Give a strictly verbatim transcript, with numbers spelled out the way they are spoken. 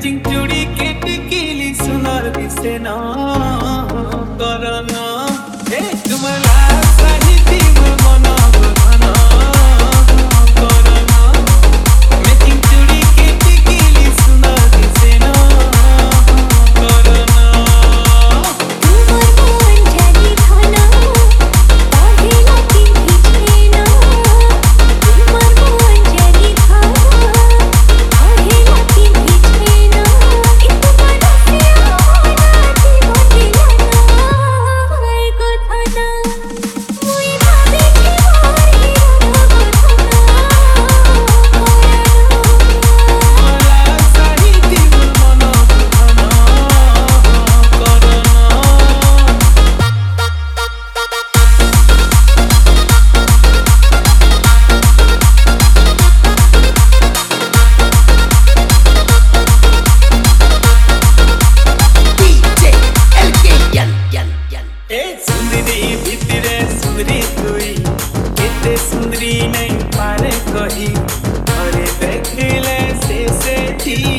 matching चूड़ी के टिकिली सुनर दिसे ना करना ए तुमला साहिती मना बना करना मैचिंग चूड़ी के टिकिली सुनर दिसे ना करना तुमर मन जानी खाना पहला की खिचना तुमर मन जानी खाना पहला की खिचना इतना रसिया होना जीवन दिलाना को थाना मुई भाभी की मारी तुमला साहिती मना बना करना D J L K Yan Yan Yan ए सुंदरी भितरे सुंदरी तुई केते सुंदरी नहीं पारे कही अरे देखले से से थी